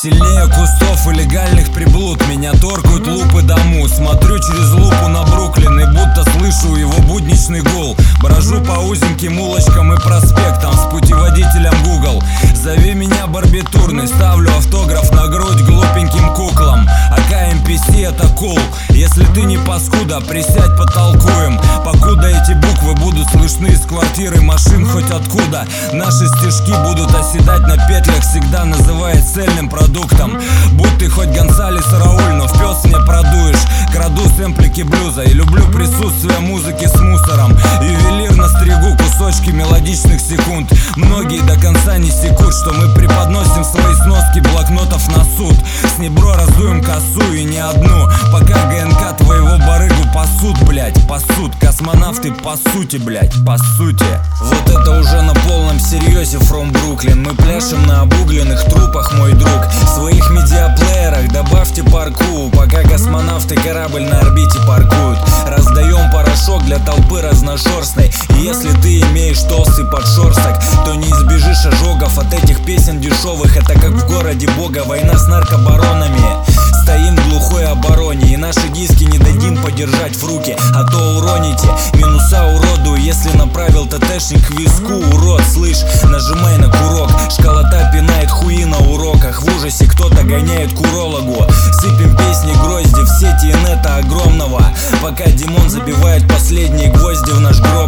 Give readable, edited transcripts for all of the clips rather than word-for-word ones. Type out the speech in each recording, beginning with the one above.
Сильнее кустов и легальных приблуд меня торкают лупы дому. Смотрю через лупу на Бруклин и будто слышу его будничный гул. Брожу по узеньким улочкам и проспектам с путеводителем Google. Зови меня барбитурный, ставлю автограф на грудь глупеньким куклам. АК-МПС это кул. Если ты не паскуда, присядь, потолкуем. Покуда эти буквы будут слышны из квартиры, машин хоть откуда. Наши стишки будут оседать на петлях, всегда называет цельным продуктом. Будь ты хоть Гонсалес Рауль, но в пес мне продуешь. Краду сэмплики блюза и люблю присутствие музыки с мусором. Ювелирно стригу кусочки мелодичных секунд. Многие до конца не секут, что мы преподносим свои сноски блокнотов на суд. С небро раздуем косу и не одну, пока ГНК твоего барыгу пасут, блять, пасут. Космонавты по сути, блять, по сути. Вот это уже на полном серьезе from Бруклин. Мы пляшем на обугленных трупах, мой друг. В своих медиаплеерах добавьте парку, пока космонавты корабль на орбите паркуют. Раздаем порошок для толпы разношерстной. И если ты имеешь толстый подшерсток, то не избежишь ожогов от этих песен дешевых. Это как в городе Бога, война с наркобаронами. Стоим в глухой обороне и наши диски не дадим подержать в руки, а то уроните. Минуса уродую, если направил ТТшник к виску, урод, слышь, нажимай на курок. Школота пинает хуи на уроках, в ужасе кто-то гоняет к урологу. Сыпем песни грозди в сети инета огромного, пока Димон забивает последние гвозди в наш гроб.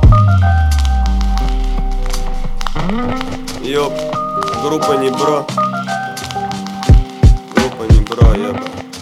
Ёп, группа не бро. Группа не бро, ёп.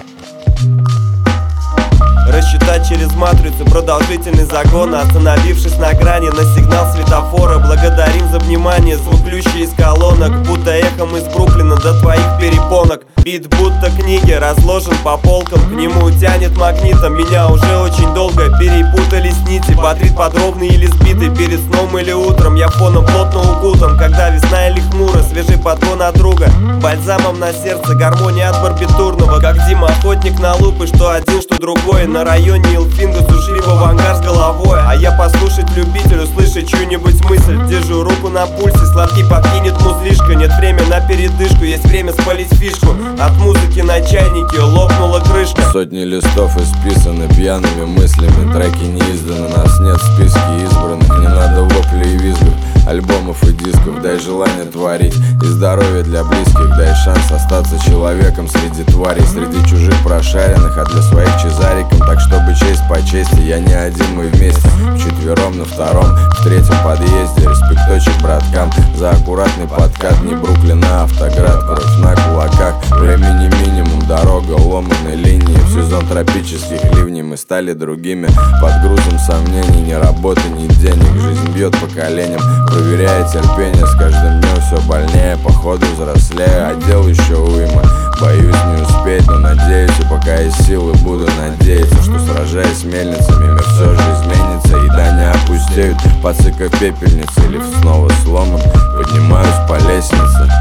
Рассчитать через матрицу продолжительный загон, остановившись на грани на сигнал светофора. Благодарим за внимание, звук ключи из колонок, будто эхом из Бруклина до твоих перепонок. Бит будто книги, разложен по полкам, к нему тянет магнитом. Меня уже очень долго перепутались нити, бодрит подробный или сбитый перед сном или утром. Я фоном плотно укутан, когда весна или хмуро, свежий подгон от друга. Бальзамом на сердце, гармония от барбитурного, как Дима охотник на лупы, что один, что другой. На районе Илфинга сушливо в ангар с головой, а я послушать любитель, услышать чью-нибудь мысль. Держу руку на пульсе, сладкий подкинет музлишка. Нет времени на передышку, есть время спалить фишку. От музыки на чайнике лопнула крышка. Сотни листов исписаны пьяными мыслями. Треки не изданы, нас нет в списке избранных. Не надо воплей и визгов, альбомов и дисков. Дай желание творить и здоровье для близких. Дай шанс остаться человеком среди тварей, среди чужих прошаренных, а для своих чезариком. Так чтобы честь по чести, я не один, мы вместе. Вчетвером на втором, в третьем подъезде. Респекточек браткам за аккуратный подкат. Не Бруклин, а Автоград, кровь на кулаках. Времени минимум, дорога ломаной линии. В сезон тропических ливней мы стали другими. Под грузом сомнений, ни работы, ни денег. Жизнь бьет по коленям, проверяя терпение. С каждым днем все больнее, походу взрослею, а дел еще уйма. Боюсь не успеть, но надеюсь, и пока есть силы, буду надеяться, что сражаясь с мельницами, мир все же изменится. И да не опустеют, подсыка в пепельнице, лифт снова сломан. Поднимаюсь по лестнице.